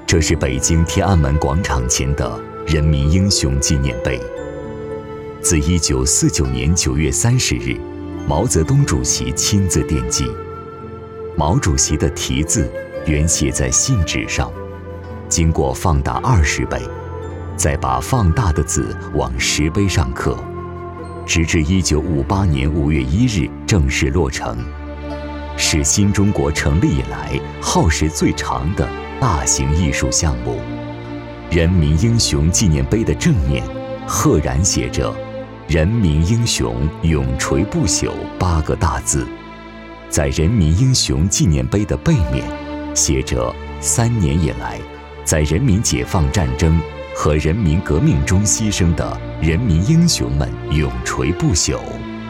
这是北京天安门广场前的人民英雄纪念碑。自1949年9月30日，毛泽东主席亲自奠基。毛主席的题字原写在信纸上，经过放大20倍，再把放大的字往石碑上刻，直至1958年5月1日正式落成，是新中国成立以来耗时最长的大型艺术项目。人民英雄纪念碑的正面赫然写着“人民英雄永垂不朽”8个大字，在人民英雄纪念碑的背面写着3年以来在人民解放战争和人民革命中牺牲的人民英雄们永垂不朽。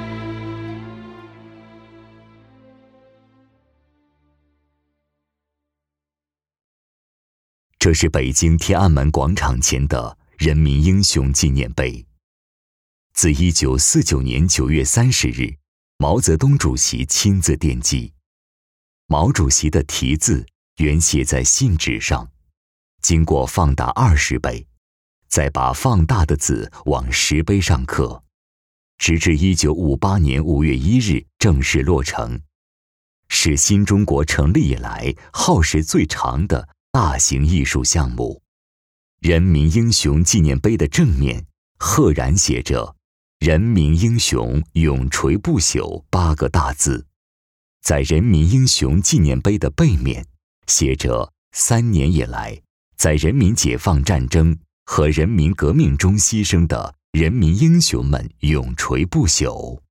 这是北京天安门广场前的人民英雄纪念碑。自1949年9月30日，毛泽东主席亲自奠基。毛主席的题字原写在信纸上，经过放大20倍，再把放大的字往石碑上刻，直至1958年5月1日正式落成，是新中国成立以来耗时最长的大型艺术项目。人民英雄纪念碑的正面赫然写着“人民英雄永垂不朽”8个大字，在人民英雄纪念碑的背面写着3年以来在人民解放战争和人民革命中牺牲的人民英雄们永垂不朽。